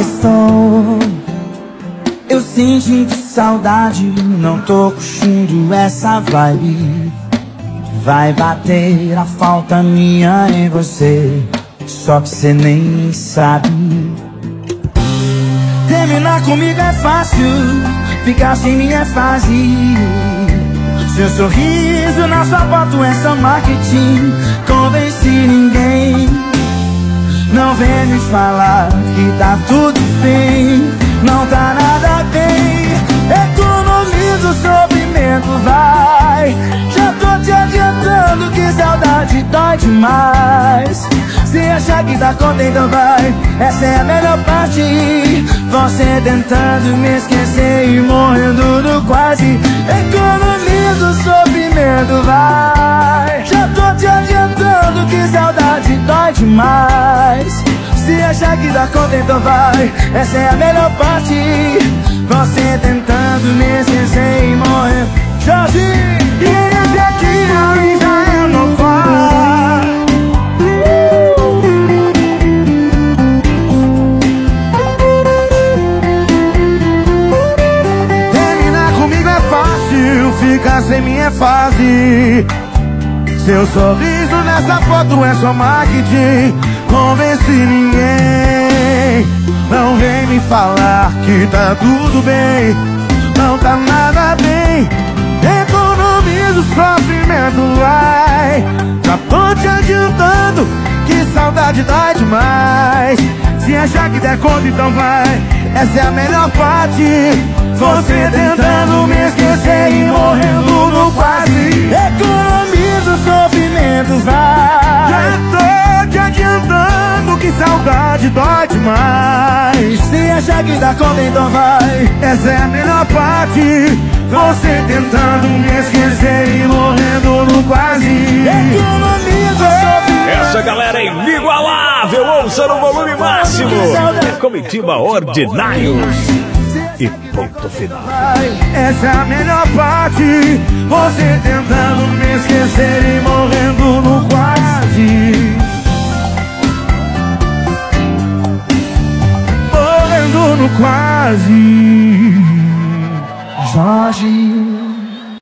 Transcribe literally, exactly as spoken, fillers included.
estou eu sentindo saudade, não tô curtindo essa vibe. Vai bater a falta minha em você, só que cê nem sabe. Terminar comigo é fácil, ficar sem mim é fácil. Seu sorriso na sua foto é só marketing. Convenci ninguém, não vem me falar que tá tudo bem. Não tá nada bem, economiza o sofrimento, vai. Já tô te adiantando que saudade dói demais. Se achar que dá conta, então vai. Essa é a melhor parte. Você tentando me esquecer e morrendo do quase. Economiza o sofrimento, vai. Já tô te adiantando que saudade dói demais. Se achar que dá conta, então vai. Essa é a melhor parte. Você tentando me esquecer e morrer. Jorge! E esse aqui ainda eu não faço. Terminar comigo é fácil, ficar sem mim é fácil. Seu sorriso nessa foto é só marketing. Convenci ninguém, não vem me falar que tá tudo bem. Não tá nada bem, economiza o sofrimento, vai. Já tô te adiantando que saudade dói demais. Se achar que der conta, então vai. Essa é a melhor parte. Você tentando me esquecer e morrendo no quase. Economiza o sofrimento, vai. Já tô te adiantando que saudade dói demais. Se achar que dá conta, então vai. Essa é a melhor parte. Você tentando me esquecer e morrendo no quase. Economiza o sofrimento. Essa galera é inigualável. Ouça no volume máximo. É Comitiva Ordinários. E ponto final. Essa é a melhor parte. Você tentando me esquecer e morrendo no quase. Morrendo no quase.